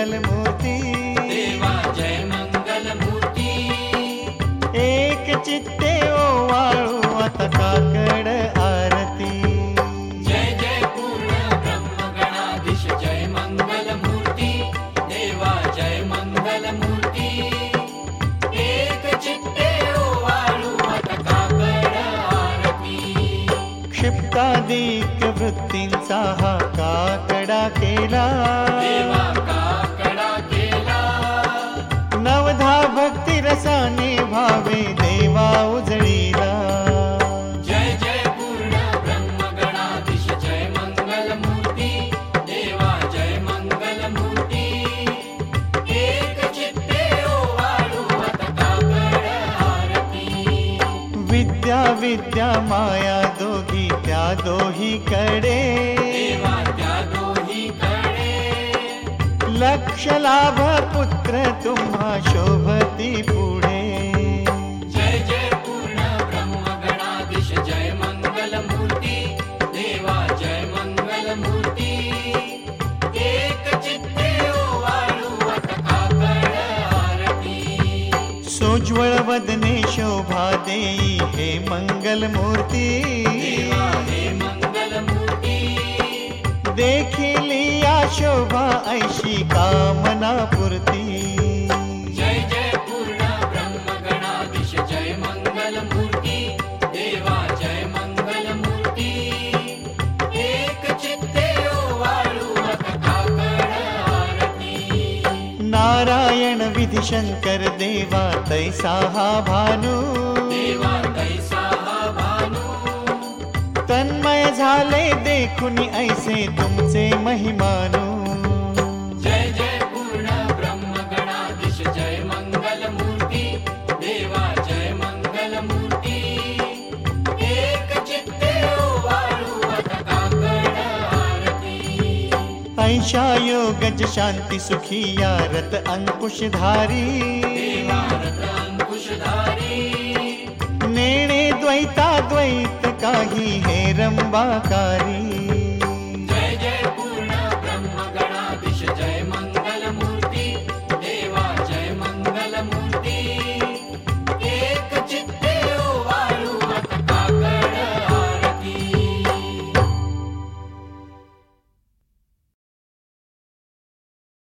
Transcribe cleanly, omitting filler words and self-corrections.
मंगल मूर्ती, देवा जय मंगल मूर्ती. एक चित्ते ओवाळू आता काकड आरती. जय जय पूर्ण ब्रह्म गणाधीश जय मंगल मूर्ती, देवा जय मंगल मूर्ती. एक चित्ते ओवाळू आता काकड आरती. क्षिप्तादिक वृत्तींचा हा काकडा केला, देवा काकडा केला. नवधा भक्ती रसाने भावे देवा उजळीला. जय जय पूर्ण ब्रह्म गणाधीश जय मंगल मूर्ती, देवा जय मंगल मूर्ती. एक चित्ते ओवाळू आता काकड आरती. विद्या विद्या माया दोघी त्या दोहीकडे, देवा त्या दोहीकडे. लक्ष लाभ पुत्र तुम्हा शोभती पुढे. जय जय पूर्ण ब्रह्म गणाधीश जय मंगल मूर्ती, देवा जय मंगल मूर्ती. एक चित्ते ओवाळू आता काकड आरती. सोज्वळ वदने शोभा देई हे मंगल मूर्ती, देवा हे मंगल मूर्ती. देखिली या शोभा ऐशी कामना पूर्ती. जय जय पूर्ण ब्रह्म गणाधीश जय मंगल मूर्ती, देवा जय मंगल मूर्ती. एक चित्ते ओवाळू आता काकड आरती. नारायण विधी शंकर देवा तैसा हा भानू, देवा तैसा हा भानू. तन्मय झाले देखून ऐसे तुमचे महिमानू. जय जय पूर्ण ब्रह्म गणाधीश जय मंगल मूर्ती, देवा जय मंगल मूर्ती. एक चित्ते ओवाळू आता काकड आरती. ऐशा योगज शांती सुखी या रत अंकुशधारी, देवा रथ अंकुशधारी. नेणे द्वैता द्वैत काही हे रंबाकारी.